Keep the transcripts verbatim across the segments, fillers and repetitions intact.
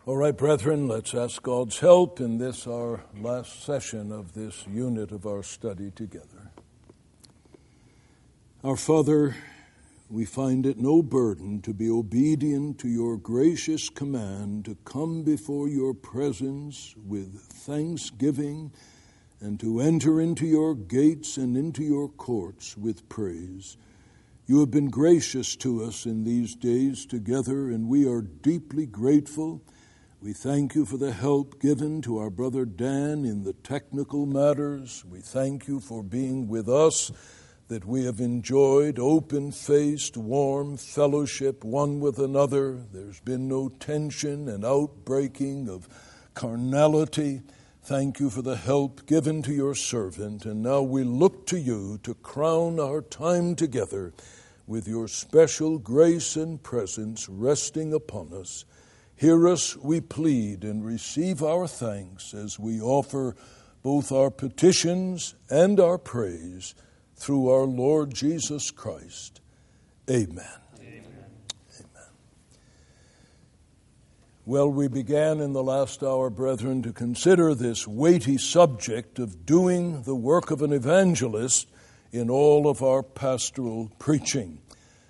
All right, brethren, let's ask God's help in this, our last session of this unit of our study together. Our Father, we find it no burden to be obedient to your gracious command to come before your presence with thanksgiving and to enter into your gates and into your courts with praise. You have been gracious to us in these days together, and we are deeply grateful. We thank you for the help given to our brother Dan in the technical matters. We thank you for being with us, that we have enjoyed open-faced, warm fellowship one with another. There's been no tension and outbreaking of carnality. Thank you for the help given to your servant, and now we look to you to crown our time together with your special grace and presence resting upon us. Hear us, we plead, and receive our thanks as we offer both our petitions and our praise through our Lord Jesus Christ. Amen. Amen. Amen. Well, we began in the last hour, brethren, to consider this weighty subject of doing the work of an evangelist in all of our pastoral preaching.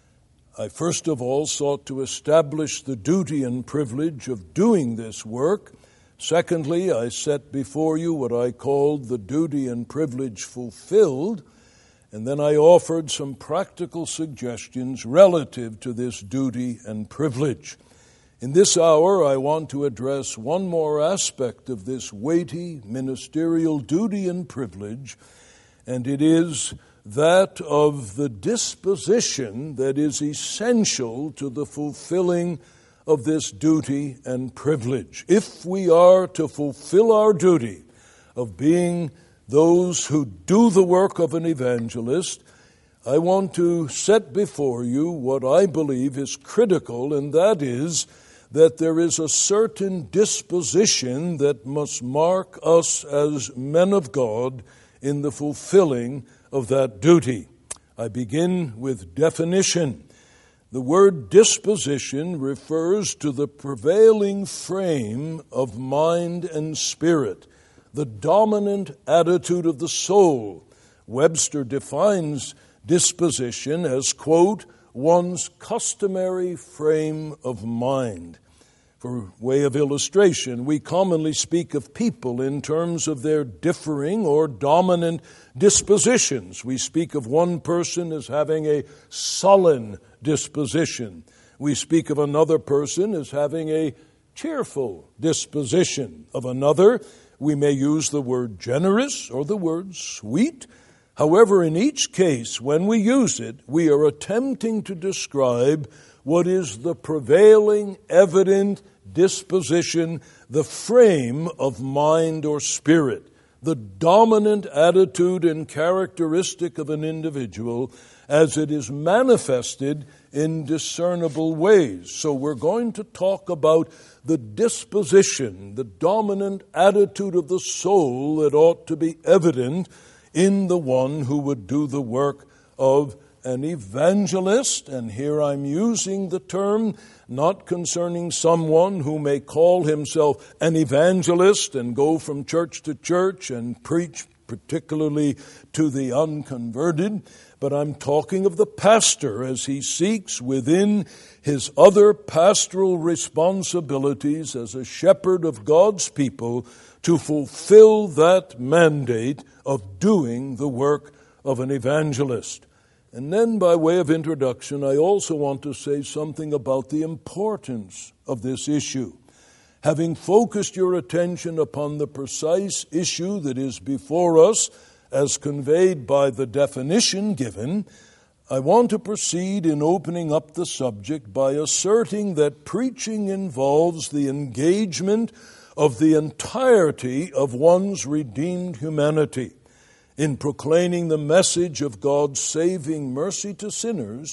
I first of all sought to establish the duty and privilege of doing this work. Secondly, I set before you what I called the duty and privilege fulfilled. And then I offered some practical suggestions relative to this duty and privilege. In this hour, I want to address one more aspect of this weighty ministerial duty and privilege, and it is that of the disposition that is essential to the fulfilling of this duty and privilege. If we are to fulfill our duty of being those who do the work of an evangelist, I want to set before you what I believe is critical, and that is that there is a certain disposition that must mark us as men of God in the fulfilling of that duty. I begin with definition. The word disposition refers to the prevailing frame of mind and spirit, the dominant attitude of the soul. Webster defines disposition as, quote, one's customary frame of mind. For way of illustration, we commonly speak of people in terms of their differing or dominant dispositions. We speak of one person as having a sullen disposition. We speak of another person as having a cheerful disposition. Of another, we may use the word generous or the word sweet. However, in each case, when we use it, we are attempting to describe what is the prevailing, evident disposition, the frame of mind or spirit, the dominant attitude and characteristic of an individual as it is manifested in discernible ways. So we're going to talk about the disposition, the dominant attitude of the soul that ought to be evident in the one who would do the work of an evangelist. And here I'm using the term not concerning someone who may call himself an evangelist and go from church to church and preach particularly to the unconverted, but I'm talking of the pastor as he seeks within his other pastoral responsibilities as a shepherd of God's people to fulfill that mandate of doing the work of an evangelist. And then, by way of introduction, I also want to say something about the importance of this issue. Having focused your attention upon the precise issue that is before us, as conveyed by the definition given, I want to proceed in opening up the subject by asserting that preaching involves the engagement of the entirety of one's redeemed humanity. In proclaiming the message of God's saving mercy to sinners,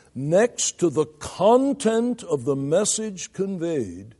next to the content of the message conveyed,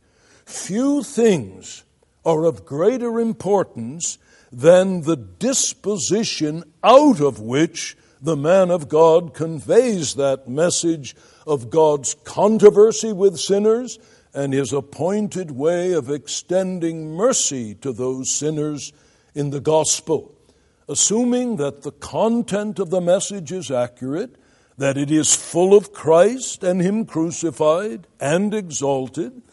few things are of greater importance than the disposition out of which the man of God conveys that message of God's controversy with sinners and his appointed way of extending mercy to those sinners in the gospel. Assuming that the content of the message is accurate, that it is full of Christ and him crucified and exalted,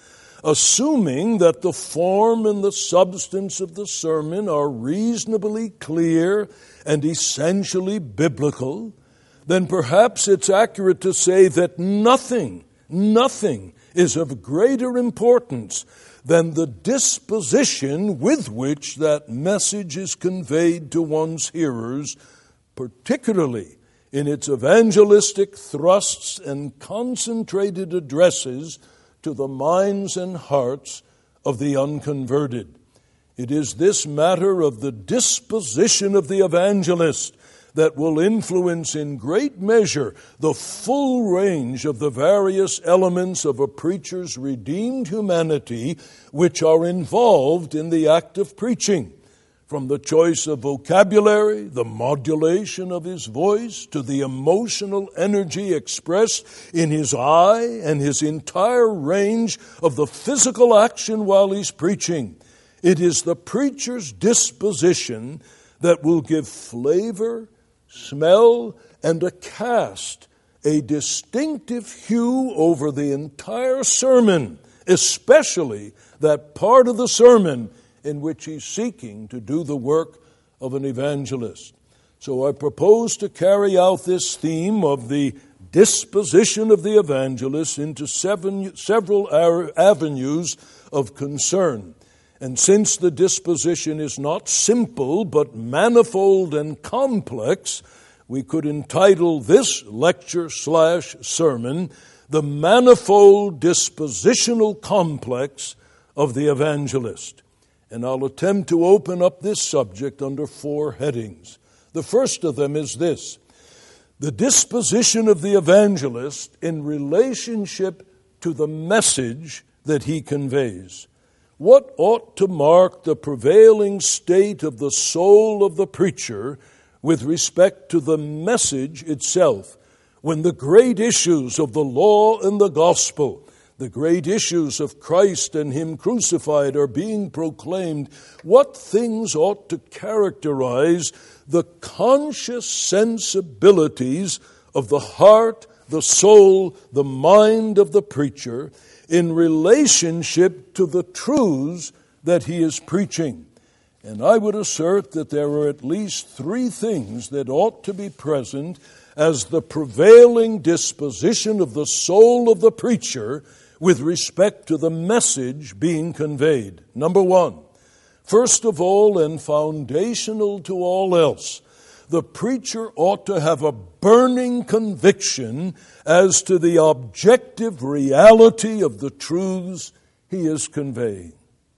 assuming that the form and the substance of the sermon are reasonably clear and essentially biblical, then perhaps it's accurate to say that nothing, nothing is of greater importance than the disposition with which that message is conveyed to one's hearers, particularly in its evangelistic thrusts and concentrated addresses to the minds and hearts of the unconverted. It is this matter of the disposition of the evangelist that will influence in great measure the full range of the various elements of a preacher's redeemed humanity which are involved in the act of preaching. From the choice of vocabulary, the modulation of his voice, to the emotional energy expressed in his eye and his entire range of the physical action while he's preaching. It is the preacher's disposition that will give flavor, smell, and a cast, a distinctive hue over the entire sermon, especially that part of the sermon in which he's seeking to do the work of an evangelist. So I propose to carry out this theme of the disposition of the evangelist into seven, several avenues of concern. And since the disposition is not simple but manifold and complex, we could entitle this lecture slash sermon, The Manifold Dispositional Complex of the Evangelist. And I'll attempt to open up this subject under four headings. The first of them is this: the disposition of the evangelist in relationship to the message that he conveys. What ought to mark the prevailing state of the soul of the preacher with respect to the message itself, when the great issues of the law and the gospel, the great issues of Christ and him crucified are being proclaimed? What things ought to characterize the conscious sensibilities of the heart, the soul, the mind of the preacher in relationship to the truths that he is preaching? And I would assert that there are at least three things that ought to be present as the prevailing disposition of the soul of the preacher with respect to the message being conveyed. Number one, first of all and foundational to all else, the preacher ought to have a burning conviction as to the objective reality of the truths he is conveying.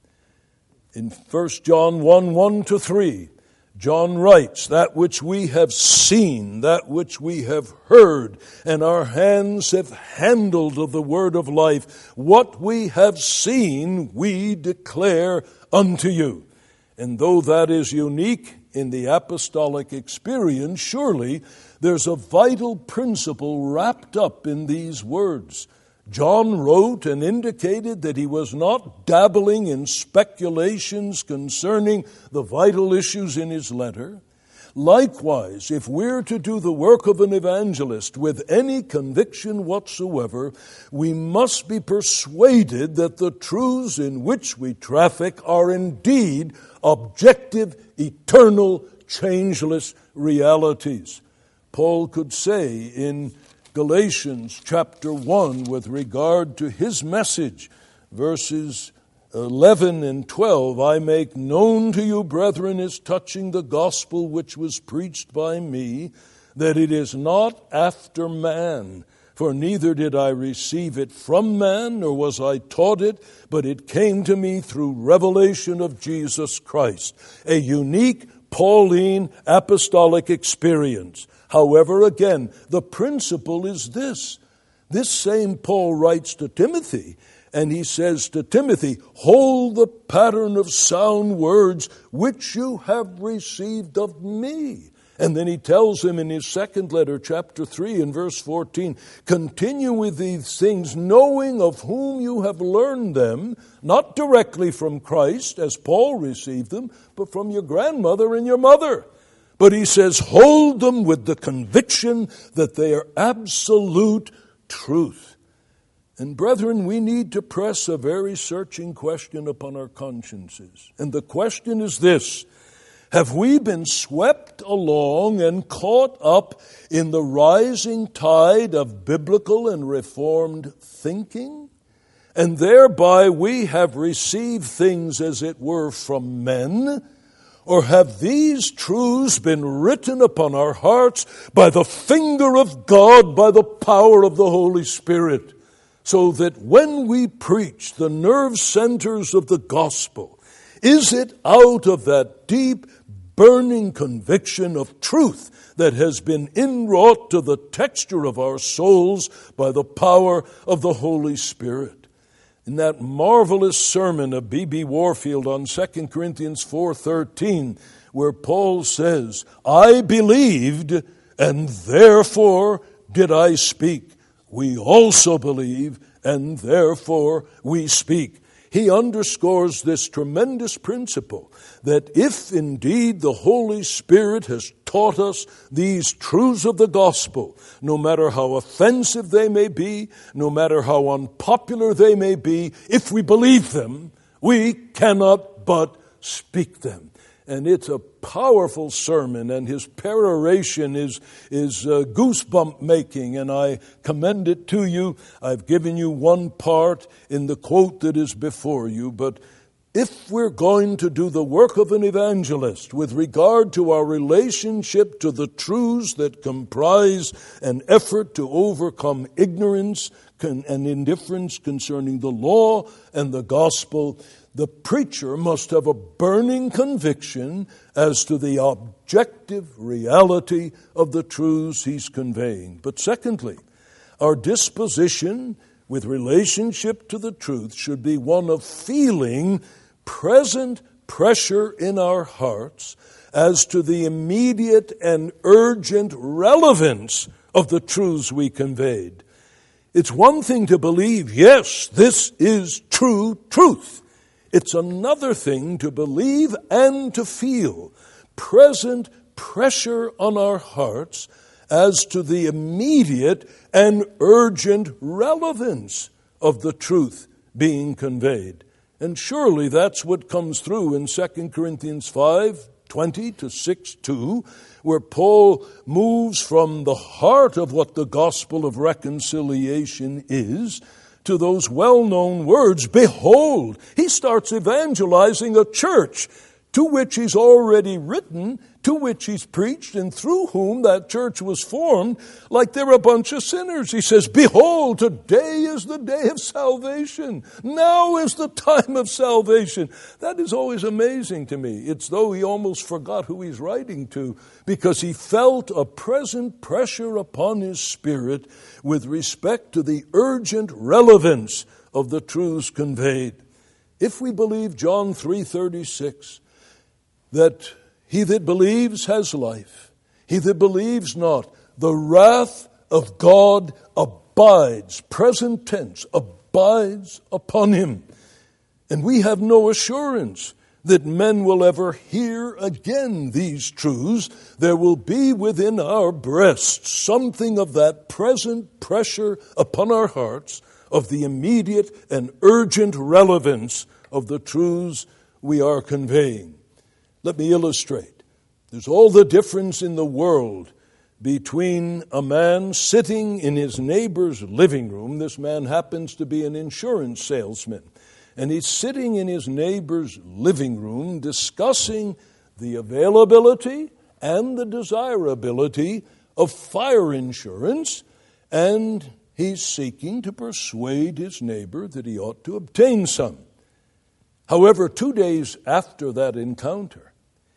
In First John one, one to three, John writes, "That which we have seen, that which we have heard, and our hands have handled of the word of life, what we have seen we declare unto you." And though that is unique in the apostolic experience, surely there's a vital principle wrapped up in these words. John wrote and indicated that he was not dabbling in speculations concerning the vital issues in his letter. Likewise, if we're to do the work of an evangelist with any conviction whatsoever, we must be persuaded that the truths in which we traffic are indeed objective, eternal, changeless realities. Paul could say in Galatians chapter one with regard to his message, verses eleven and twelve, "I make known to you, brethren, as touching the gospel which was preached by me, that it is not after man. For neither did I receive it from man, nor was I taught it, but it came to me through revelation of Jesus Christ." A unique Pauline apostolic experience. However, again, the principle is this. This same Paul writes to Timothy, and he says to Timothy, "Hold the pattern of sound words which you have received of me, And then he tells them in his second letter, chapter three, and verse fourteen, continue with these things, knowing of whom you have learned them, not directly from Christ, as Paul received them, but from your grandmother and your mother. But he says, hold them with the conviction that they are absolute truth. And brethren, we need to press a very searching question upon our consciences. And the question is this: have we been swept along and caught up in the rising tide of biblical and reformed thinking? And thereby we have received things, as it were, from men? Or have these truths been written upon our hearts by the finger of God, by the power of the Holy Spirit, so that when we preach the nerve centers of the gospel, is it out of that deep, burning conviction of truth that has been inwrought to the texture of our souls by the power of the Holy Spirit? In that marvelous sermon of B B Warfield on Second Corinthians four thirteen, where Paul says, I believed, and therefore did I speak. We also believe, and therefore we speak. He underscores this tremendous principle that if indeed the Holy Spirit has taught us these truths of the gospel, no matter how offensive they may be, no matter how unpopular they may be, if we believe them, we cannot but speak them. And it's a powerful sermon, and his peroration is, is uh, goosebump making, and I commend it to you. I've given you one part in the quote that is before you, but if we're going to do the work of an evangelist with regard to our relationship to the truths that comprise an effort to overcome ignorance and indifference concerning the law and the gospel, the preacher must have a burning conviction as to the objective reality of the truths he's conveying. But secondly, our disposition with relationship to the truth should be one of feeling present pressure in our hearts as to the immediate and urgent relevance of the truths we conveyed. It's one thing to believe, yes, this is true truth. It's another thing to believe and to feel present pressure on our hearts as to the immediate and urgent relevance of the truth being conveyed. And surely that's what comes through in Second Corinthians five twenty to six two, where Paul moves from the heart of what the gospel of reconciliation is to those well-known words, behold. He starts evangelizing a church to which he's already written, to which he's preached, and through whom that church was formed, like they're a bunch of sinners. He says, behold, today is the day of salvation. Now is the time of salvation. That is always amazing to me. It's though he almost forgot who he's writing to, because he felt a present pressure upon his spirit with respect to the urgent relevance of the truths conveyed. If we believe John three thirty-six, that he that believes has life, he that believes not, the wrath of God abides, present tense, abides upon him. And we have no assurance that men will ever hear again these truths. There will be within our breasts something of that present pressure upon our hearts of the immediate and urgent relevance of the truths we are conveying. Let me illustrate. There's all the difference in the world between a man sitting in his neighbor's living room. This man happens to be an insurance salesman. And he's sitting in his neighbor's living room discussing the availability and the desirability of fire insurance. And he's seeking to persuade his neighbor that he ought to obtain some. However, two days after that encounter,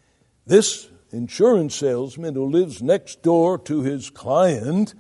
this insurance salesman who lives next door to his client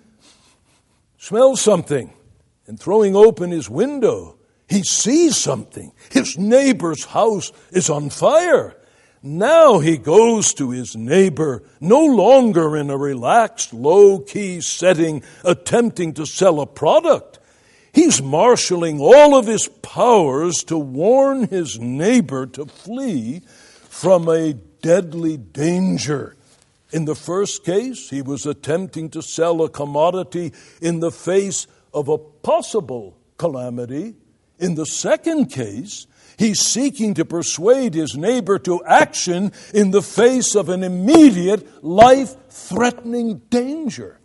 smells something, and throwing open his window, he sees something. His neighbor's house is on fire. Now he goes to his neighbor, no longer in a relaxed, low-key setting, attempting to sell a product. He's marshaling all of his powers to warn his neighbor to flee from a deadly danger. In the first case, he was attempting to sell a commodity in the face of a possible calamity. In the second case, he's seeking to persuade his neighbor to action in the face of an immediate, life-threatening danger.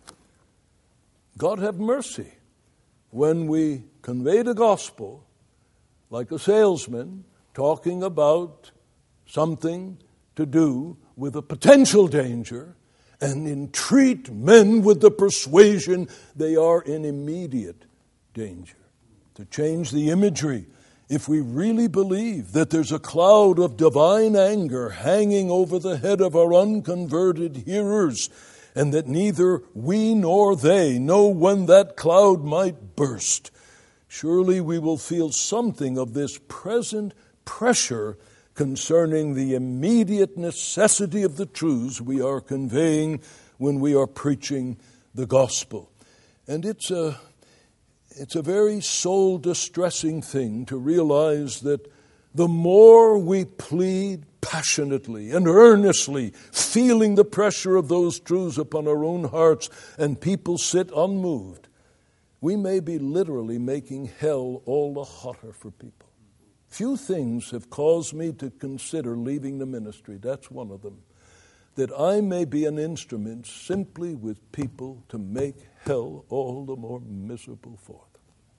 God have mercy when we convey the gospel like a salesman talking about something to do with a potential danger and entreat men with the persuasion they are in immediate danger. To change the imagery, if we really believe that there's a cloud of divine anger hanging over the head of our unconverted hearers, and that neither we nor they know when that cloud might burst, surely we will feel something of this present pressure concerning the immediate necessity of the truths we are conveying when we are preaching the gospel. And it's a It's a very soul-distressing thing to realize that the more we plead passionately and earnestly, feeling the pressure of those truths upon our own hearts, and people sit unmoved, we may be literally making hell all the hotter for people. Few things have caused me to consider leaving the ministry. That's one of them. That I may be an instrument simply with people to make hell all the more miserable for them.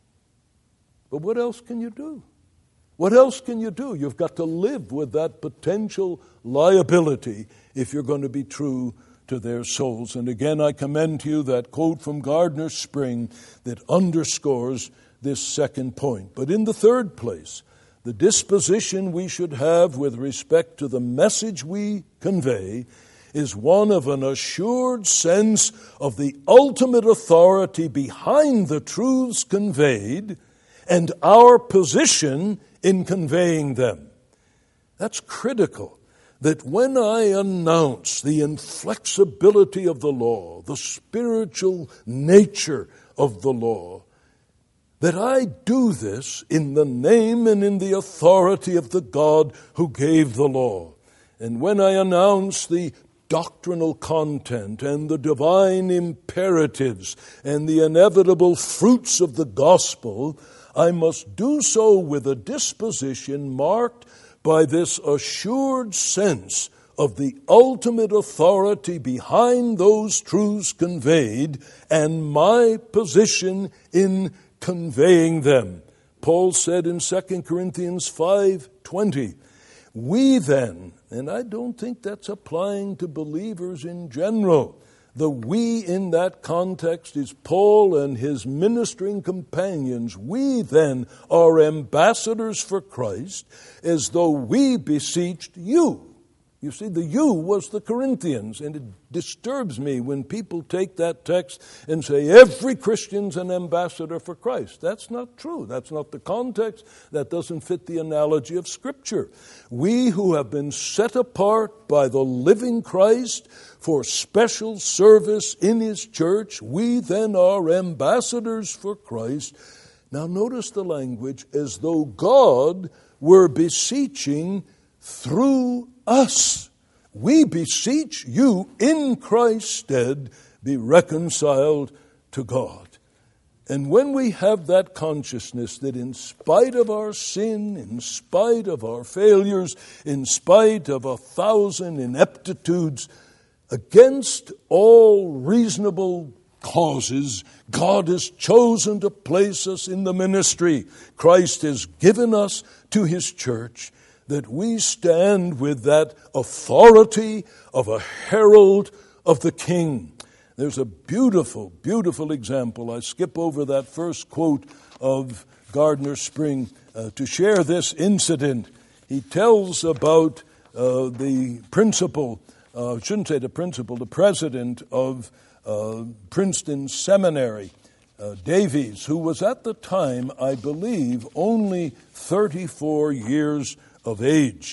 But what else can you do? What else can you do? You've got to live with that potential liability if you're going to be true to their souls. And again, I commend to you that quote from Gardner Spring that underscores this second point. But in the third place, the disposition we should have with respect to the message we convey is one of an assured sense of the ultimate authority behind the truths conveyed and our position in conveying them. That's critical, that when I announce the inflexibility of the law, the spiritual nature of the law, that I do this in the name and in the authority of the God who gave the law. And when I announce the doctrinal content and the divine imperatives and the inevitable fruits of the gospel, I must do so with a disposition marked by this assured sense of the ultimate authority behind those truths conveyed and my position in conveying them. Paul said in Second Corinthians five twenty, we then, and I don't think that's applying to believers in general. The we in that context is Paul and his ministering companions. We then are ambassadors for Christ, as though we beseeched you. You see, the you was the Corinthians, and it disturbs me when people take that text and say every Christian's an ambassador for Christ. That's not true. That's not the context. That doesn't fit the analogy of Scripture. We who have been set apart by the living Christ for special service in His church, we then are ambassadors for Christ. Now notice the language, as though God were beseeching through us. We beseech you in Christ's stead, be reconciled to God. And when we have that consciousness that in spite of our sin, in spite of our failures, in spite of a thousand ineptitudes, against all reasonable causes, God has chosen to place us in the ministry Christ has given us to His church, that we stand with that authority of a herald of the King. There's a beautiful, beautiful example. I skip over that first quote of Gardner Spring uh, to share this incident. He tells about uh, the principal, uh, I shouldn't say the principal, the president of uh, Princeton Seminary, uh, Davies, who was at the time, I believe, only thirty-four years of age.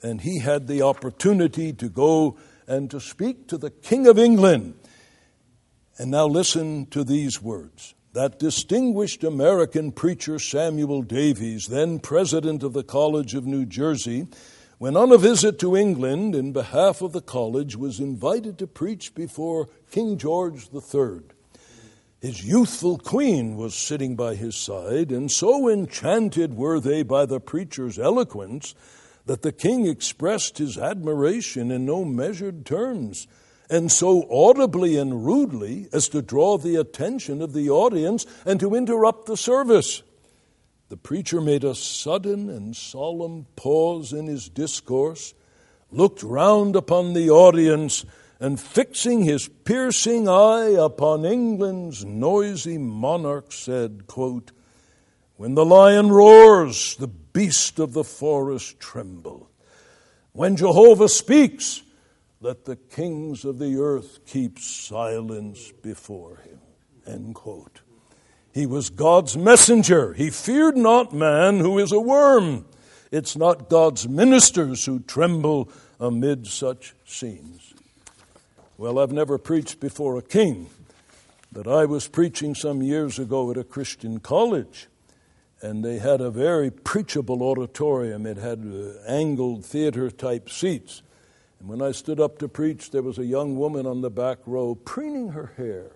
and he had the opportunity to go and to speak to the King of England. And now listen to these words. That distinguished American preacher Samuel Davies, then president of the College of New Jersey, when on a visit to England in behalf of the college, was invited to preach before King George the Third. His youthful queen was sitting by his side, and so enchanted were they by the preacher's eloquence that the king expressed his admiration in no measured terms, and so audibly and rudely as to draw the attention of the audience and to interrupt the service. The preacher made a sudden and solemn pause in his discourse, looked round upon the audience, and fixing his piercing eye upon England's noisy monarch said, quote, "When the lion roars, the beast of the forest tremble. When Jehovah speaks, let the kings of the earth keep silence before him." End quote. He was God's messenger. He feared not man who is a worm. It's not God's ministers who tremble amid such scenes. Well, I've never preached before a king, but I was preaching some years ago at a Christian college, and they had a very preachable auditorium. It had uh, angled theater-type seats. And when I stood up to preach, there was a young woman on the back row preening her hair.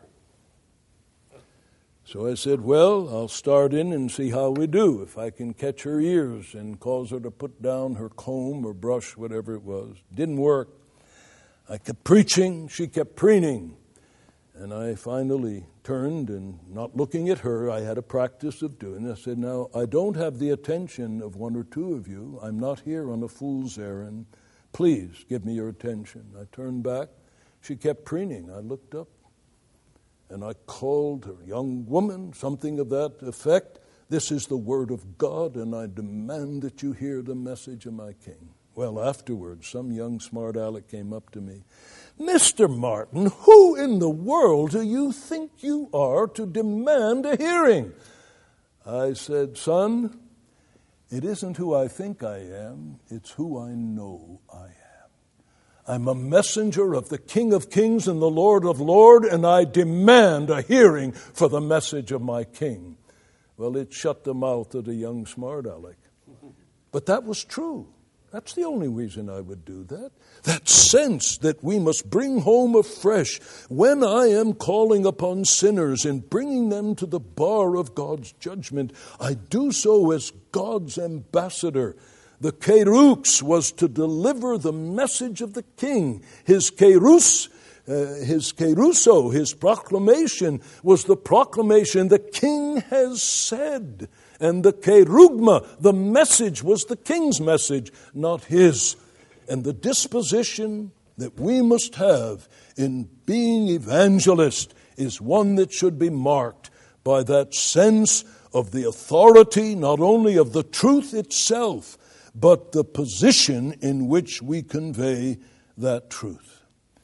So I said, well, I'll start in and see how we do, if I can catch her ears and cause her to put down her comb or brush, whatever it was. Didn't work. I kept preaching, she kept preening. And I finally turned and, not looking at her, I had a practice of doing this. I said, now, I don't have the attention of one or two of you. I'm not here on a fool's errand. Please give me your attention. I turned back. She kept preening. I looked up and I called her, young woman, something of that effect. This is the word of God, and I demand that you hear the message of my king. Well, afterwards, some young smart aleck came up to me. Mister Martin, who in the world do you think you are to demand a hearing? I said, son, it isn't who I think I am, it's who I know I am. I'm a messenger of the King of Kings and the Lord of Lords, and I demand a hearing for the message of my king. Well, it shut the mouth of the young smart aleck. But that was true. That's the only reason I would do that. That sense that we must bring home afresh when I am calling upon sinners and bringing them to the bar of God's judgment. I do so as God's ambassador. The kerux was to deliver the message of the king. His kerus, uh, his keruso, his proclamation was the proclamation the king has said. And the kerugma, the message, was the king's message, not his. And the disposition that we must have in being evangelist is one that should be marked by that sense of the authority, not only of the truth itself, but the position in which we convey that truth.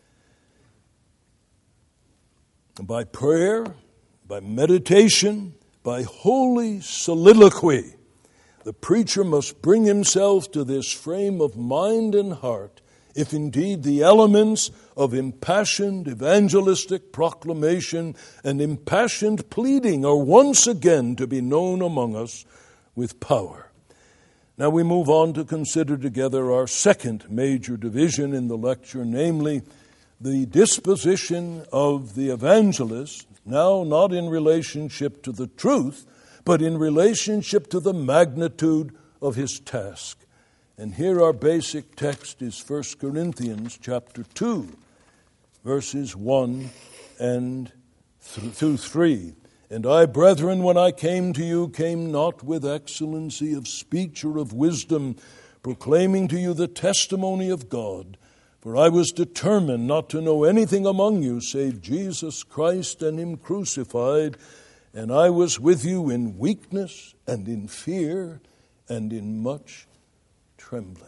By prayer, by meditation, by holy soliloquy, the preacher must bring himself to this frame of mind and heart, if indeed the elements of impassioned evangelistic proclamation and impassioned pleading are once again to be known among us with power. Now we move on to consider together our second major division in the lecture, namely the disposition of the evangelist, now not in relationship to the truth, but in relationship to the magnitude of his task. And here our basic text is First Corinthians chapter two, verses one and through three. And I, brethren, when I came to you, came not with excellency of speech or of wisdom, proclaiming to you the testimony of God. For I was determined not to know anything among you save Jesus Christ and him crucified. And I was with you in weakness and in fear and in much trembling.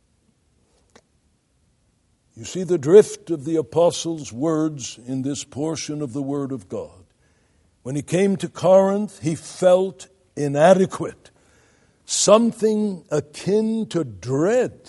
You see the drift of the apostle's words in this portion of the Word of God. When he came to Corinth, he felt inadequate. Something akin to dread.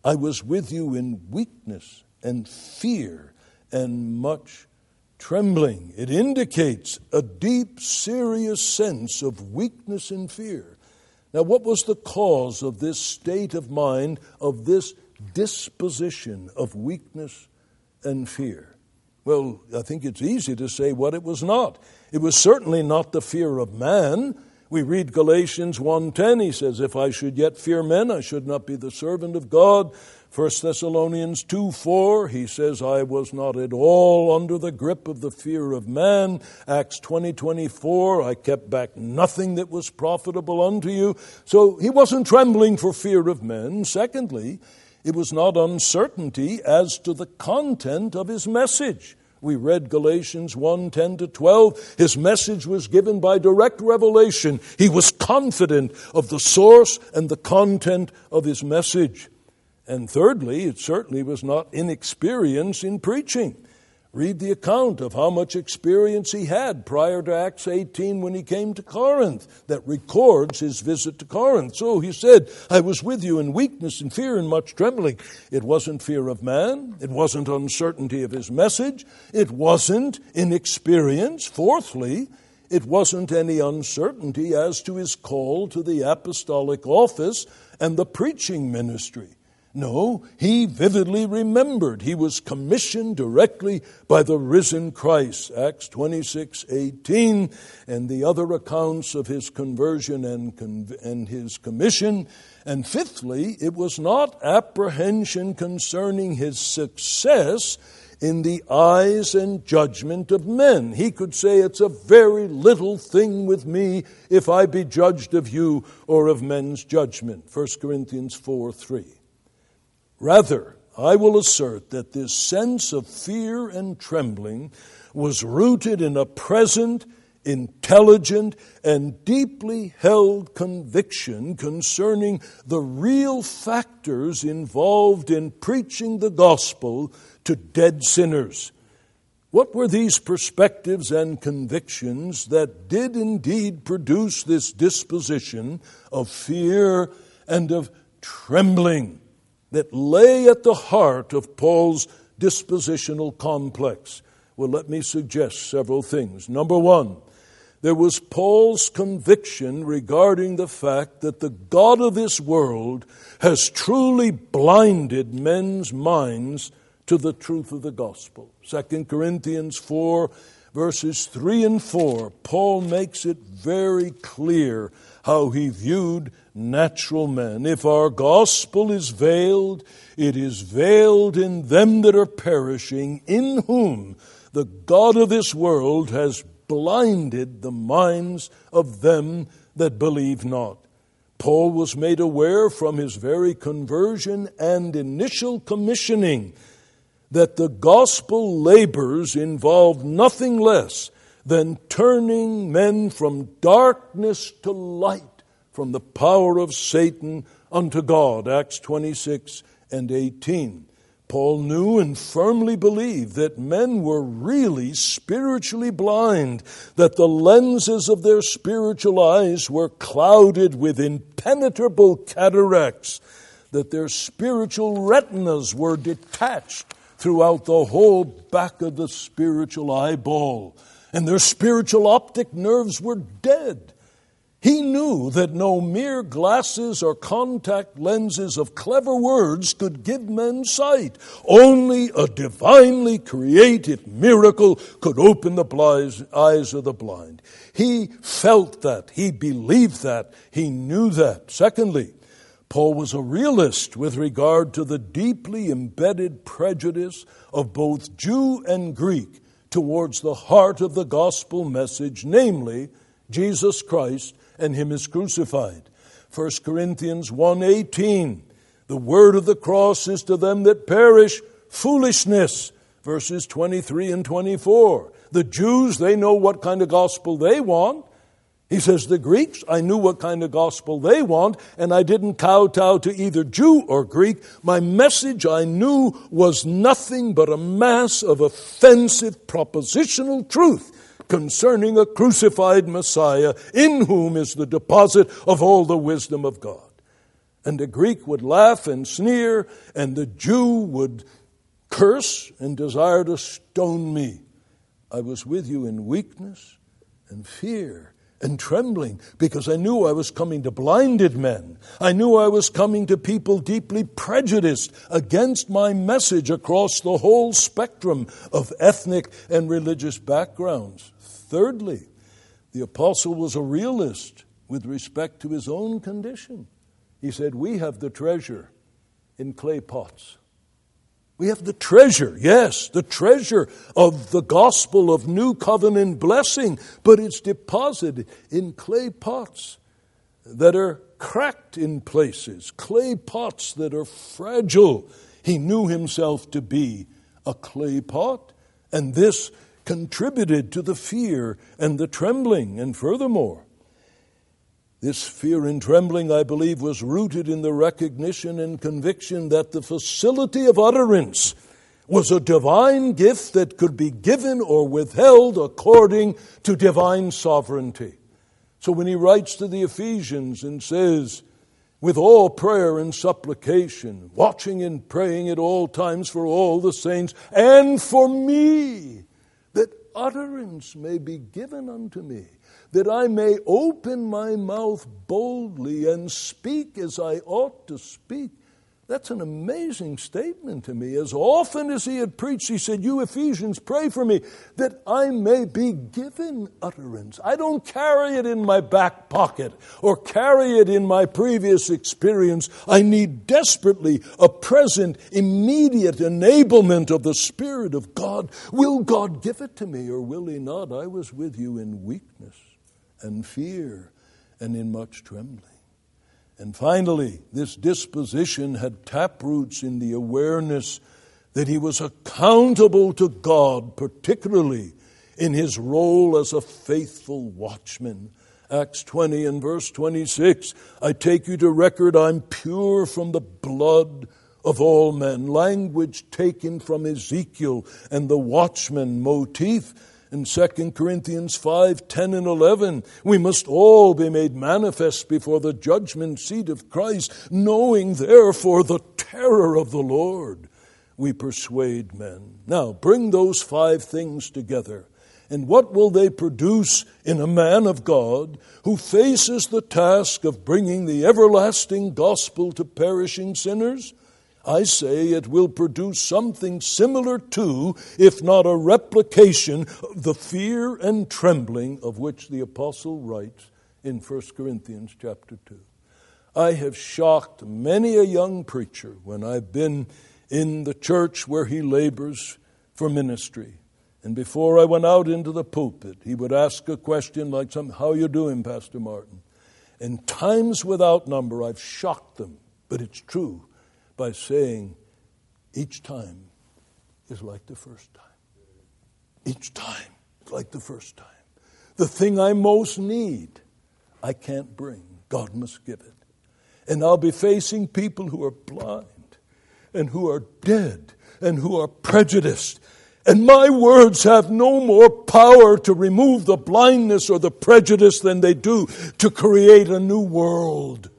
I was with you in weakness and fear and much trembling. It indicates a deep, serious sense of weakness and fear. Now, what was the cause of this state of mind, of this disposition of weakness and fear? Well, I think it's easy to say what it was not. It was certainly not the fear of man. We read Galatians one ten, he says, if I should yet fear men, I should not be the servant of God. First Thessalonians two four, he says, I was not at all under the grip of the fear of man. Acts twenty twenty-four, I kept back nothing that was profitable unto you. So he wasn't trembling for fear of men. Secondly, it was not uncertainty as to the content of his message. We read Galatians one ten to twelve. His message was given by direct revelation. He was confident of the source and the content of his message. And thirdly, it certainly was not inexperience in preaching. Read the account of how much experience he had prior to Acts eighteen when he came to Corinth that records his visit to Corinth. So he said, I was with you in weakness and fear and much trembling. It wasn't fear of man. It wasn't uncertainty of his message. It wasn't inexperience. Fourthly, it wasn't any uncertainty as to his call to the apostolic office and the preaching ministry. No, he vividly remembered he was commissioned directly by the risen Christ, Acts twenty-six eighteen, and the other accounts of his conversion and, conv- and his commission. And fifthly, it was not apprehension concerning his success in the eyes and judgment of men. He could say, it's a very little thing with me if I be judged of you or of men's judgment, First Corinthians four three. Rather, I will assert that this sense of fear and trembling was rooted in a present, intelligent, and deeply held conviction concerning the real factors involved in preaching the gospel to dead sinners. What were these perspectives and convictions that did indeed produce this disposition of fear and of trembling that lay at the heart of Paul's dispositional complex? Well, let me suggest several things. Number one, there was Paul's conviction regarding the fact that the God of this world has truly blinded men's minds to the truth of the gospel. Second Corinthians four, verses three and four, Paul makes it very clear how he viewed natural men. If our gospel is veiled, it is veiled in them that are perishing, in whom the God of this world has blinded the minds of them that believe not. Paul was made aware from his very conversion and initial commissioning that the gospel labors involved nothing less than turning men from darkness to light, from the power of Satan unto God, Acts twenty-six and eighteen. Paul knew and firmly believed that men were really spiritually blind, that the lenses of their spiritual eyes were clouded with impenetrable cataracts, that their spiritual retinas were detached throughout the whole back of the spiritual eyeball, and their spiritual optic nerves were dead. He knew that no mere glasses or contact lenses of clever words could give men sight. Only a divinely created miracle could open the eyes of the blind. He felt that. He believed that. He knew that. Secondly, Paul was a realist with regard to the deeply embedded prejudice of both Jew and Greek towards the heart of the gospel message, namely Jesus Christ and Him is crucified. First Corinthians one eighteen, the word of the cross is to them that perish foolishness, verses twenty-three and twenty-four. The Jews, they know what kind of gospel they want. He says, the Greeks, I knew what kind of gospel they want, and I didn't kowtow to either Jew or Greek. My message, I knew, was nothing but a mass of offensive propositional truth concerning a crucified Messiah, in whom is the deposit of all the wisdom of God. And the Greek would laugh and sneer, and the Jew would curse and desire to stone me. I was with you in weakness and fear and trembling, because I knew I was coming to blinded men. I knew I was coming to people deeply prejudiced against my message across the whole spectrum of ethnic and religious backgrounds. Thirdly, the apostle was a realist with respect to his own condition. He said, we have the treasure in clay pots. We have the treasure, yes, the treasure of the gospel of new covenant blessing, but it's deposited in clay pots that are cracked in places, clay pots that are fragile. He knew himself to be a clay pot, and this contributed to the fear and the trembling. And furthermore, this fear and trembling, I believe, was rooted in the recognition and conviction that the facility of utterance was a divine gift that could be given or withheld according to divine sovereignty. So when he writes to the Ephesians and says, with all prayer and supplication, watching and praying at all times for all the saints, and for me, that utterance may be given unto me, that I may open my mouth boldly and speak as I ought to speak. That's an amazing statement to me. As often as he had preached, he said, you Ephesians, pray for me that I may be given utterance. I don't carry it in my back pocket or carry it in my previous experience. I need desperately a present, immediate enablement of the Spirit of God. Will God give it to me or will he not? I was with you in weakness and fear and in much trembling. And finally, this disposition had taproots in the awareness that he was accountable to God, particularly in his role as a faithful watchman. Acts twenty and verse twenty-six, I take you to record I'm pure from the blood of all men. Language taken from Ezekiel and the watchman motif. In Second Corinthians five, ten and eleven, we must all be made manifest before the judgment seat of Christ, knowing therefore the terror of the Lord. We persuade men. Now, bring those five things together. And what will they produce in a man of God who faces the task of bringing the everlasting gospel to perishing sinners? I say it will produce something similar to, if not a replication, of the fear and trembling of which the apostle writes in First Corinthians chapter two. I have shocked many a young preacher when I've been in the church where he labors for ministry. And before I went out into the pulpit, he would ask a question like, some, how you doing, Pastor Martin? And times without number, I've shocked them, but it's true, by saying, each time is like the first time. Each time is like the first time. The thing I most need, I can't bring. God must give it. And I'll be facing people who are blind and who are dead and who are prejudiced. And my words have no more power to remove the blindness or the prejudice than they do to create a new world.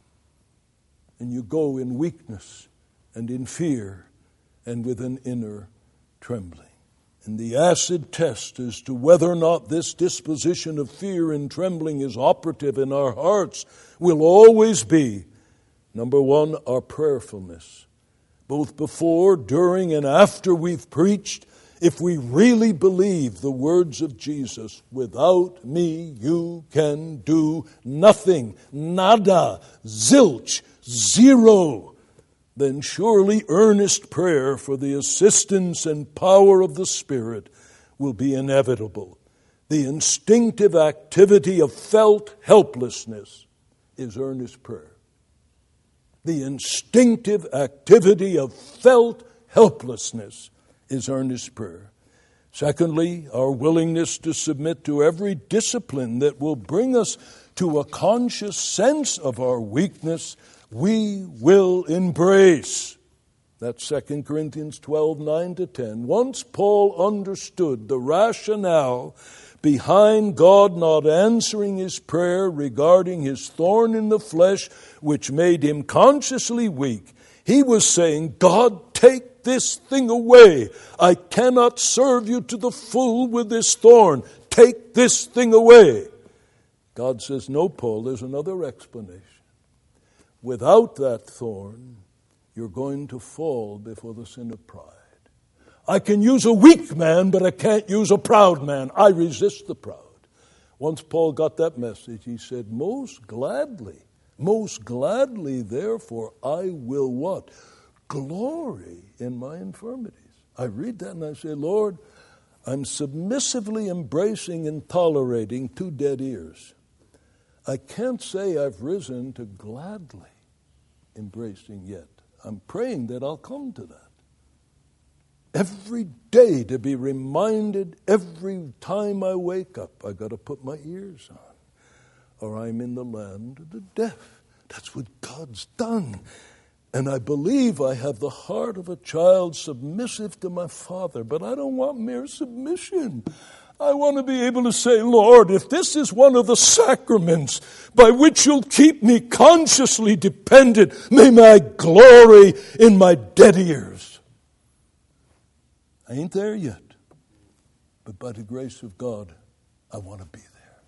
And you go in weakness and in fear and with an inner trembling. And the acid test as to whether or not this disposition of fear and trembling is operative in our hearts will always be, number one, our prayerfulness. Both before, during, and after we've preached, if we really believe the words of Jesus, without me you can do nothing, nada, zilch, zero, then surely earnest prayer for the assistance and power of the Spirit will be inevitable. The instinctive activity of felt helplessness is earnest prayer. The instinctive activity of felt helplessness is earnest prayer. Secondly, our willingness to submit to every discipline that will bring us to a conscious sense of our weakness, we will embrace. That's Second Corinthians twelve, nine to ten. Once Paul understood the rationale behind God not answering his prayer regarding his thorn in the flesh, which made him consciously weak, he was saying, God, take this thing away. I cannot serve you to the full with this thorn. Take this thing away. God says, no, Paul, there's another explanation. Without that thorn, you're going to fall before the sin of pride. I can use a weak man, but I can't use a proud man. I resist the proud. Once Paul got that message, he said, most gladly, most gladly, therefore, I will what? Glory in my infirmities. I read that and I say, Lord, I'm submissively embracing and tolerating two dead ears. I can't say I've risen to gladly embracing yet. I'm praying that I'll come to that. Every day to be reminded, every time I wake up, I got to put my ears on, or I'm in the land of the deaf. That's what God's done. And I believe I have the heart of a child submissive to my Father, but I don't want mere submission. I want to be able to say, Lord, if this is one of the sacraments by which you'll keep me consciously dependent, may my glory in my dead ears. I ain't there yet, but by the grace of God, I want to be there.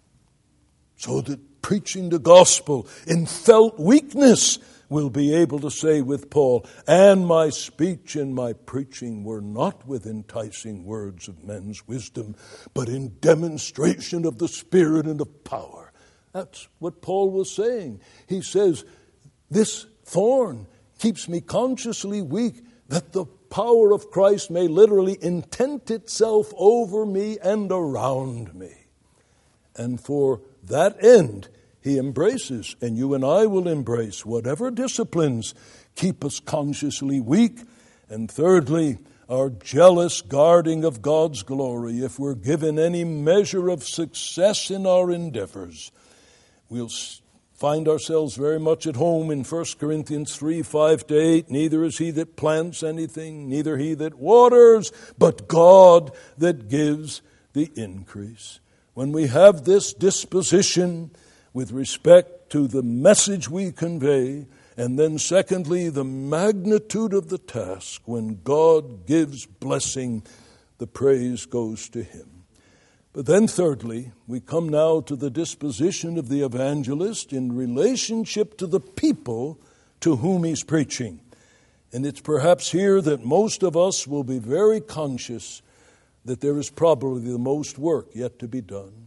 So that preaching the gospel in felt weakness will be able to say with Paul, and my speech and my preaching were not with enticing words of men's wisdom, but in demonstration of the Spirit and of power. That's what Paul was saying. He says, this thorn keeps me consciously weak, that the power of Christ may literally intent itself over me and around me. And for that end, he embraces, and you and I will embrace, whatever disciplines keep us consciously weak. And thirdly, our jealous guarding of God's glory. If we're given any measure of success in our endeavors, we'll find ourselves very much at home in First Corinthians three, five to eight. Neither is he that plants anything, neither he that waters, but God that gives the increase. When we have this disposition with respect to the message we convey, and then secondly, the magnitude of the task, when God gives blessing, the praise goes to him. But then thirdly, we come now to the disposition of the evangelist in relationship to the people to whom he's preaching. And it's perhaps here that most of us will be very conscious that there is probably the most work yet to be done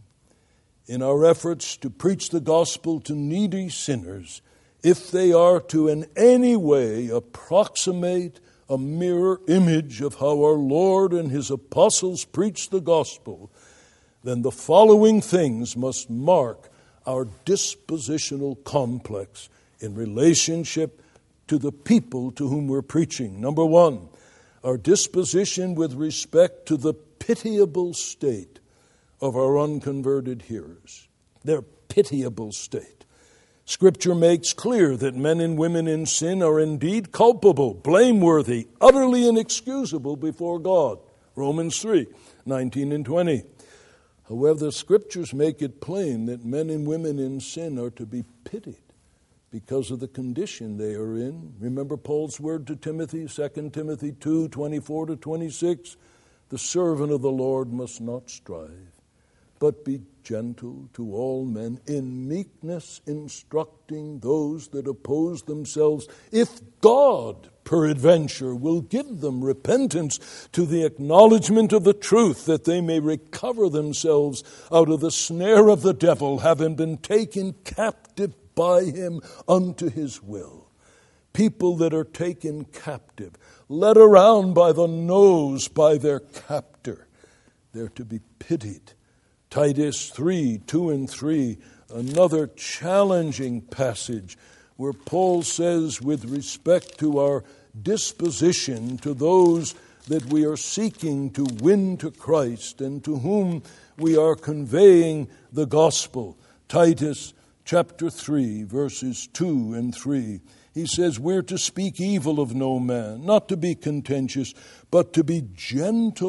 in our efforts to preach the gospel to needy sinners, if they are to in any way approximate a mirror image of how our Lord and his apostles preached the gospel, then the following things must mark our dispositional complex in relationship to the people to whom we're preaching. Number one, our disposition with respect to the pitiable state of our unconverted hearers. Their pitiable state. Scripture makes clear that men and women in sin are indeed culpable, blameworthy, utterly inexcusable before God. Romans three, nineteen and twenty. However, the Scriptures make it plain that men and women in sin are to be pitied because of the condition they are in. Remember Paul's word to Timothy, Second Timothy two, twenty-four to twenty-six. The servant of the Lord must not strive, but be gentle to all men, in meekness instructing those that oppose themselves, if God, peradventure, will give them repentance to the acknowledgement of the truth, that they may recover themselves out of the snare of the devil, having been taken captive by him unto his will. People that are taken captive, led around by the nose by their captor, they're to be pitied. Titus three, two and three, another challenging passage where Paul says, with respect to our disposition to those that we are seeking to win to Christ and to whom we are conveying the gospel. Titus chapter three, verses two and three. He says, we're to speak evil of no man, not to be contentious, but to be gentle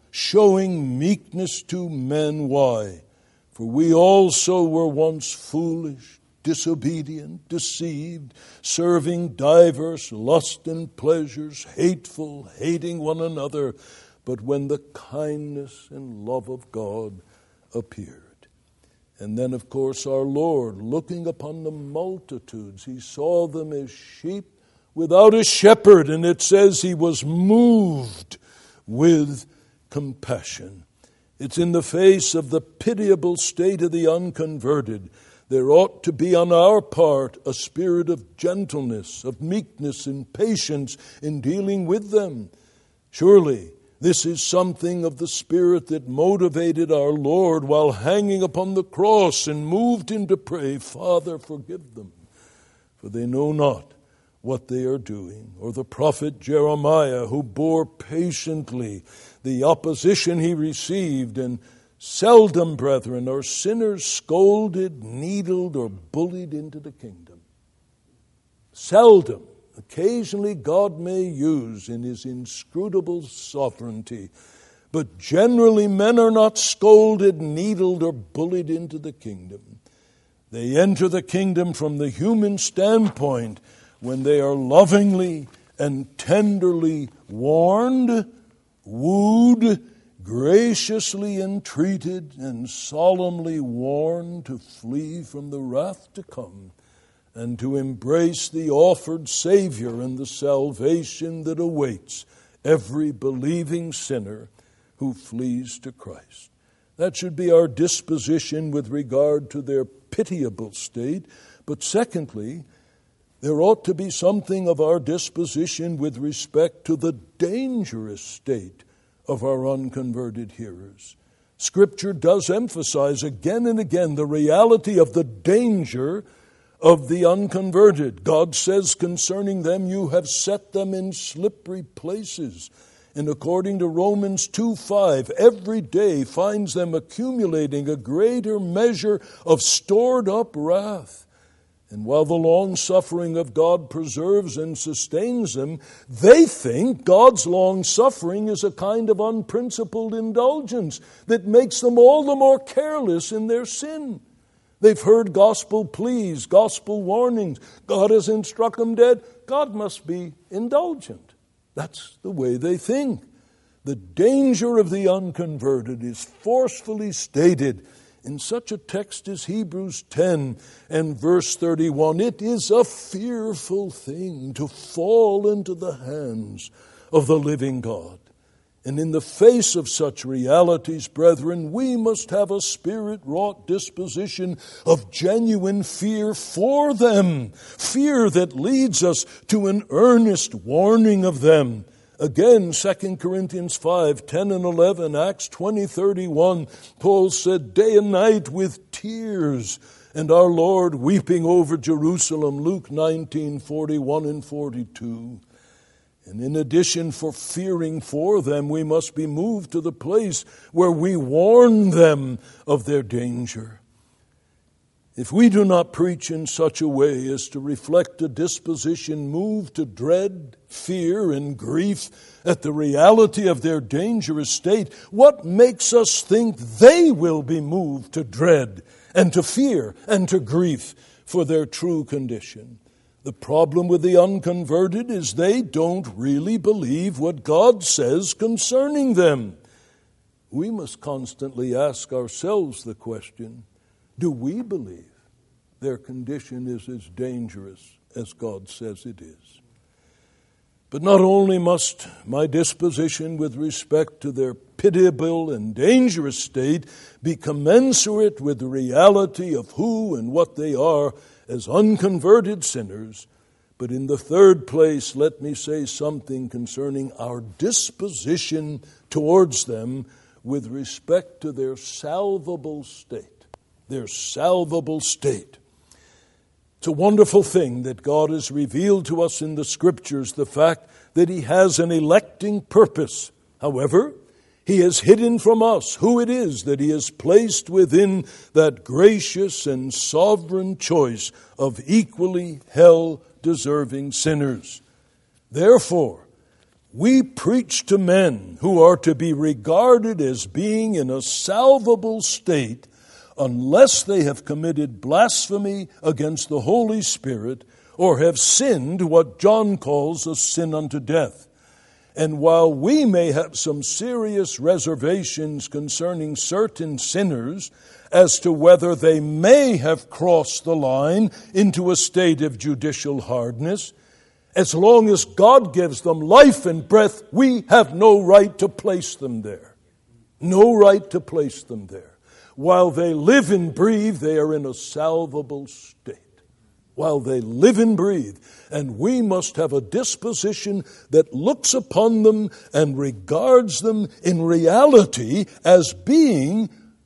showing meekness to men. Why? For we also were once foolish, disobedient, deceived, serving divers lusts and pleasures, hateful, hating one another. But when the kindness and love of God appeared. And then, of course, our Lord, looking upon the multitudes, he saw them as sheep without a shepherd, and it says he was moved with compassion. It's in the face of the pitiable state of the unconverted. There ought to be on our part a spirit of gentleness, of meekness and patience in dealing with them. Surely, this is something of the spirit that motivated our Lord while hanging upon the cross and moved him to pray, Father, forgive them, for they know not what they are doing. Or the prophet Jeremiah, who bore patiently the opposition he received, and seldom, brethren, are sinners scolded, needled, or bullied into the kingdom. Seldom. Occasionally God may use in his inscrutable sovereignty, but generally men are not scolded, needled, or bullied into the kingdom. They enter the kingdom from the human standpoint when they are lovingly and tenderly warned, wooed, graciously entreated, and solemnly warned to flee from the wrath to come, and to embrace the offered Savior and the salvation that awaits every believing sinner who flees to Christ. That should be our disposition with regard to their pitiable state. But secondly, there ought to be something of our disposition with respect to the dangerous state of our unconverted hearers. Scripture does emphasize again and again the reality of the danger of the unconverted. God says concerning them, you have set them in slippery places. And according to Romans two five, every day finds them accumulating a greater measure of stored up wrath. And while the long-suffering of God preserves and sustains them, they think God's long-suffering is a kind of unprincipled indulgence that makes them all the more careless in their sin. They've heard gospel pleas, gospel warnings. God hasn't struck them dead. God must be indulgent. That's the way they think. The danger of the unconverted is forcefully stated in such a text as Hebrews ten and verse thirty-one. It is a fearful thing to fall into the hands of the living God. And in the face of such realities, brethren, we must have a spirit-wrought disposition of genuine fear for them, fear that leads us to an earnest warning of them. Again, Second Corinthians five, ten and eleven, Acts twenty, thirty-one, Paul said, day and night with tears, and our Lord weeping over Jerusalem, Luke nineteen, forty-one and forty-two. And in addition, for fearing for them, we must be moved to the place where we warn them of their danger. If we do not preach in such a way as to reflect a disposition moved to dread, fear, and grief at the reality of their dangerous state, what makes us think they will be moved to dread and to fear and to grief for their true condition? The problem with the unconverted is they don't really believe what God says concerning them. We must constantly ask ourselves the question, do we believe their condition is as dangerous as God says it is? But not only must my disposition with respect to their pitiable and dangerous state be commensurate with the reality of who and what they are as unconverted sinners, but in the third place, let me say something concerning our disposition towards them with respect to their salvable state. Their salvable state. It's a wonderful thing that God has revealed to us in the Scriptures, the fact that He has an electing purpose. However, He has hidden from us who it is that He has placed within that gracious and sovereign choice of equally hell-deserving sinners. Therefore, We preach to men who are to be regarded as being in a salvable state unless they have committed blasphemy against the Holy Spirit or have sinned what John calls a sin unto death. And while we may have some serious reservations concerning certain sinners as to whether they may have crossed the line into a state of judicial hardness, as long as God gives them life and breath, we have no right to place them there. No right to place them there. While they live and breathe, they are in a salvable state. While they live and breathe. And we must have a disposition that looks upon them and regards them in reality as being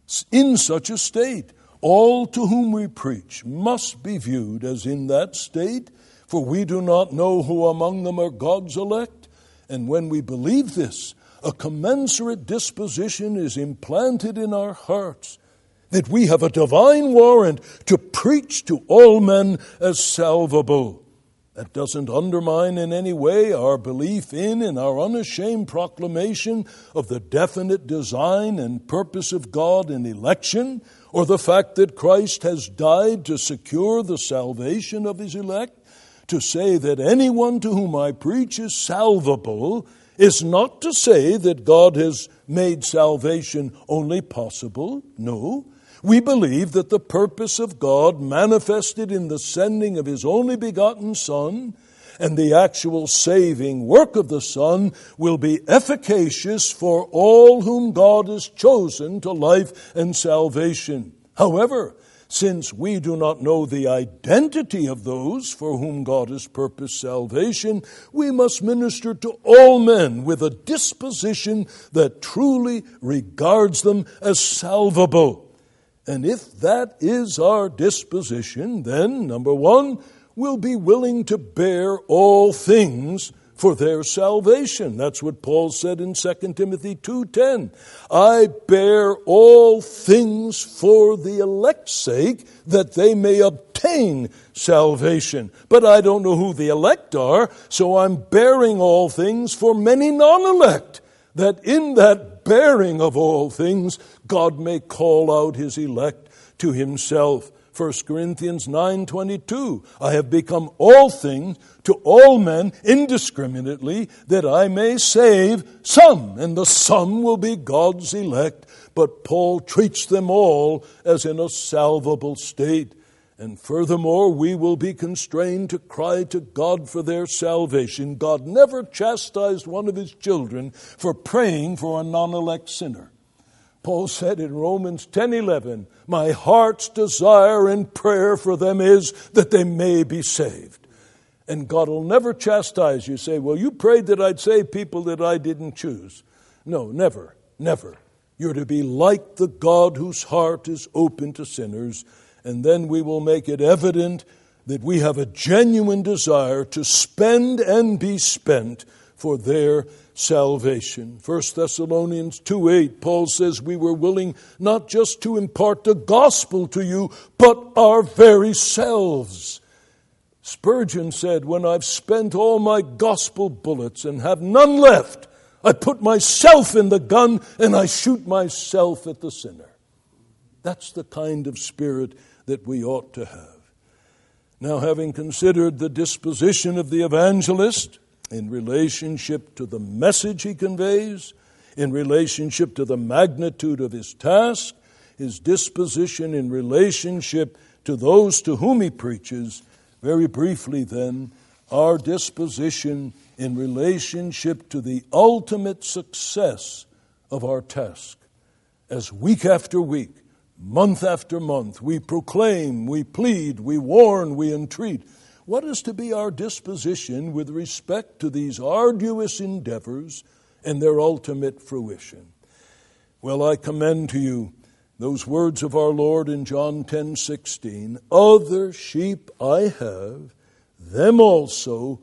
in such a state. All to whom we preach must be viewed as in that state, for we do not know who among them are God's elect. And when we believe this, a commensurate disposition is implanted in our hearts, that we have a divine warrant to preach to all men as salvable. That doesn't undermine in any way our belief in and our unashamed proclamation of the definite design and purpose of God in election, or the fact that Christ has died to secure the salvation of his elect. To say that anyone to whom I preach is salvable is not to say that God has made salvation only possible. No. We believe that the purpose of God manifested in the sending of his only begotten Son and the actual saving work of the Son will be efficacious for all whom God has chosen to life and salvation. However, since we do not know the identity of those for whom God has purposed salvation, we must minister to all men with a disposition that truly regards them as salvable. And if that is our disposition, then, number one, we'll be willing to bear all things for their salvation. That's what Paul said in Second Timothy two ten. I bear all things for the elect's sake, that they may obtain salvation. But I don't know who the elect are, so I'm bearing all things for many non-elect, that in that bearing of all things, God may call out his elect to himself. First Corinthians nine twenty-two, I have become all things to all men indiscriminately, that I may save some, and the some will be God's elect. But Paul treats them all as in a salvable state. And furthermore, we will be constrained to cry to God for their salvation. God never chastised one of his children for praying for a non-elect sinner. Paul said in Romans ten eleven, my heart's desire and prayer for them is that they may be saved. And God will never chastise you. Say, well, you prayed that I'd save people that I didn't choose. No, never, never. You're to be like the God whose heart is open to sinners. And then we will make it evident that we have a genuine desire to spend and be spent for their salvation. First Thessalonians two eight, Paul says we were willing not just to impart the gospel to you, but our very selves. Spurgeon said, when I've spent all my gospel bullets and have none left, I put myself in the gun and I shoot myself at the sinner. That's the kind of spirit that we ought to have. Now, having considered the disposition of the evangelist in relationship to the message he conveys, in relationship to the magnitude of his task, his disposition in relationship to those to whom he preaches, very briefly then, our disposition in relationship to the ultimate success of our task. As week after week, month after month, we proclaim, we plead, we warn, we entreat. What is to be our disposition with respect to these arduous endeavors and their ultimate fruition? Well, I commend to you those words of our Lord in John ten sixteen, other sheep I have, them also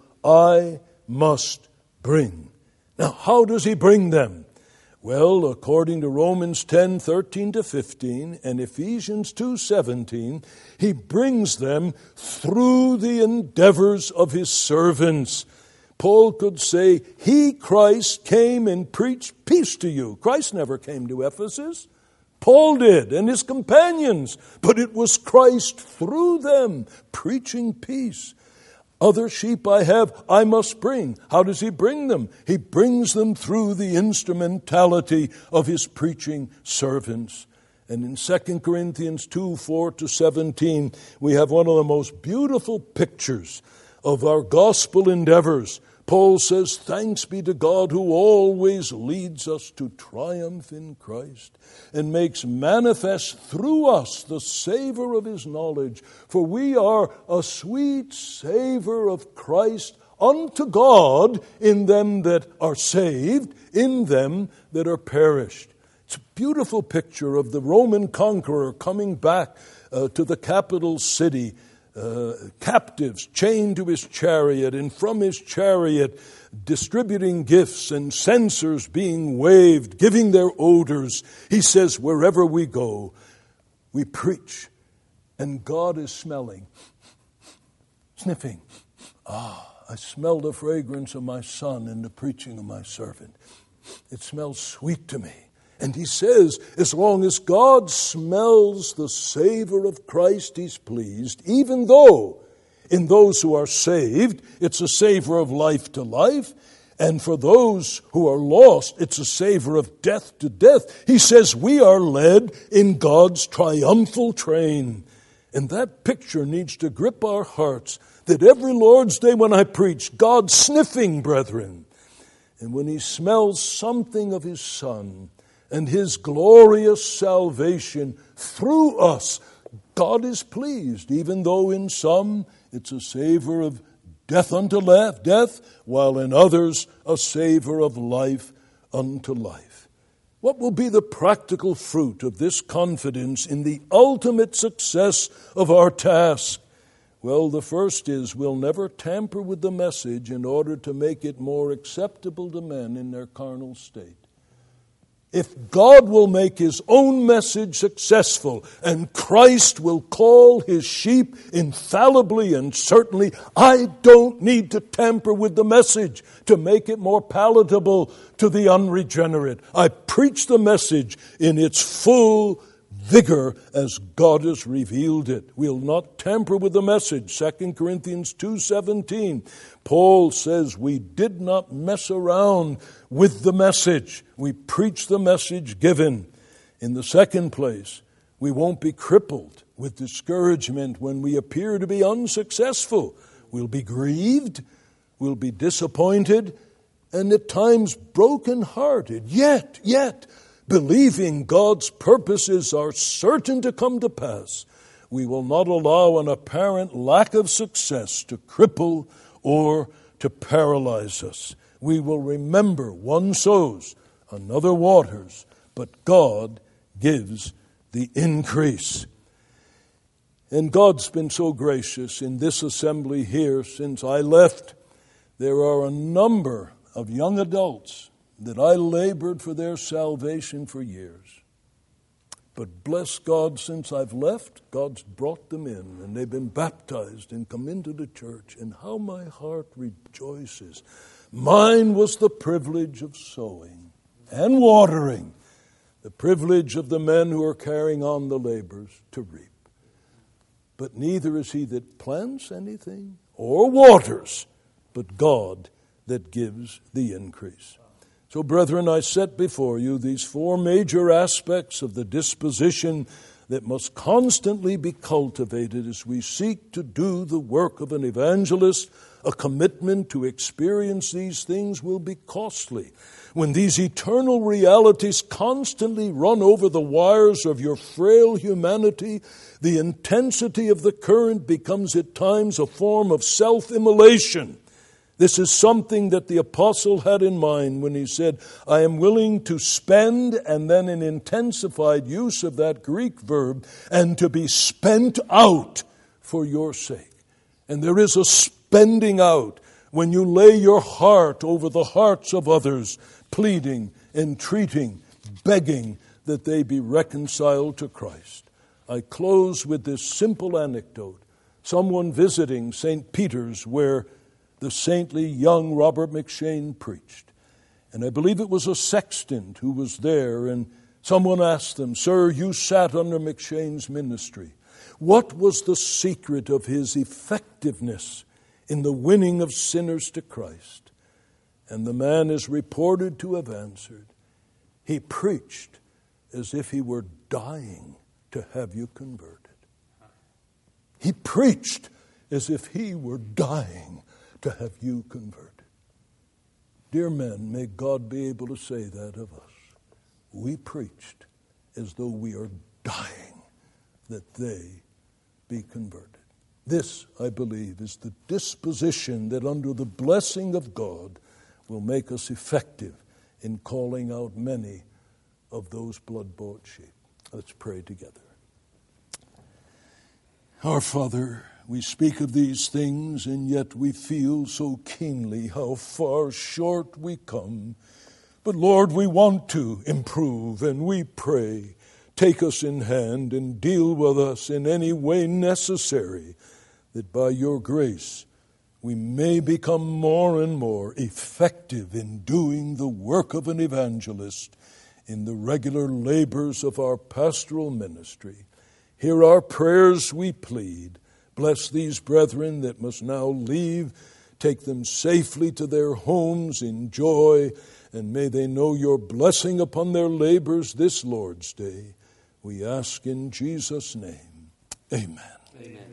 I must bring. Now, how does he bring them? Well, according to Romans ten thirteen to fifteen and Ephesians two seventeen, he brings them through the endeavors of his servants. Paul could say, he, Christ, came and preached peace to you. Christ never came to Ephesus. Paul did, and his companions. But it was Christ through them preaching peace. Other sheep I have, I must bring. How does he bring them? He brings them through the instrumentality of his preaching servants. And in Second Corinthians two, four to seventeen, we have one of the most beautiful pictures of our gospel endeavors. Paul says, thanks be to God who always leads us to triumph in Christ and makes manifest through us the savor of his knowledge. For we are a sweet savor of Christ unto God in them that are saved, in them that are perished. It's a beautiful picture of the Roman conqueror coming back uh, to the capital city, Uh, captives chained to his chariot, and from his chariot distributing gifts and censers being waved, giving their odors. He says, wherever we go, we preach, and God is smelling, sniffing. Ah, I smell the fragrance of my son in the preaching of my servant. It smells sweet to me. And he says, as long as God smells the savor of Christ, he's pleased, even though in those who are saved, it's a savor of life to life, and for those who are lost, it's a savor of death to death. He says we are led in God's triumphal train. And that picture needs to grip our hearts, that every Lord's Day when I preach, God's sniffing, brethren. And when he smells something of his Son, and his glorious salvation through us, God is pleased, even though in some it's a savor of death unto death, while in others a savor of life unto life. What will be the practical fruit of this confidence in the ultimate success of our task? Well, the first is we'll never tamper with the message in order to make it more acceptable to men in their carnal state. If God will make his own message successful and Christ will call his sheep infallibly and certainly, I don't need to tamper with the message to make it more palatable to the unregenerate. I preach the message in its full vigor as God has revealed it. We'll not tamper with the message. Second Corinthians two seventeen. Paul says we did not mess around with the message. We preach the message given. In the second place, we won't be crippled with discouragement when we appear to be unsuccessful. We'll be grieved, we'll be disappointed, and at times broken-hearted. Yet, yet, believing God's purposes are certain to come to pass, we will not allow an apparent lack of success to cripple or to paralyze us. We will remember one sows, another waters, but God gives the increase. And God's been so gracious in this assembly here since I left. There are a number of young adults that I labored for their salvation for years. But bless God, since I've left, God's brought them in, and they've been baptized and come into the church, and how my heart rejoices. Mine was the privilege of sowing and watering, the privilege of the men who are carrying on the labors to reap. But neither is he that plants anything or waters, but God that gives the increase. So, brethren, I set before you these four major aspects of the disposition that must constantly be cultivated as we seek to do the work of an evangelist. A commitment to experience these things will be costly. When these eternal realities constantly run over the wires of your frail humanity, the intensity of the current becomes at times a form of self-immolation. This is something that the apostle had in mind when he said, I am willing to spend, and then an intensified use of that Greek verb, and to be spent out for your sake. And there is a spending out when you lay your heart over the hearts of others, pleading, entreating, begging that they be reconciled to Christ. I close with this simple anecdote. Someone visiting Saint Peter's, where the saintly young Robert McCheyne preached. And I believe it was a sexton who was there, and someone asked them, "Sir, you sat under McCheyne's ministry. What was the secret of his effectiveness in the winning of sinners to Christ?" And the man is reported to have answered, "He preached as if he were dying to have you converted." He preached as if he were dying to have you converted. Dear men, may God be able to say that of us. We preached as though we are dying that they be converted. This, I believe, is the disposition that under the blessing of God will make us effective in calling out many of those blood-bought sheep. Let's pray together. Our Father, we speak of these things, and yet we feel so keenly how far short we come. But Lord, we want to improve, and we pray, take us in hand and deal with us in any way necessary, that by your grace we may become more and more effective in doing the work of an evangelist in the regular labors of our pastoral ministry. Hear our prayers, we plead. Bless these brethren that must now leave. Take them safely to their homes in joy, and may they know your blessing upon their labors this Lord's Day. We ask in Jesus' name. Amen. Amen.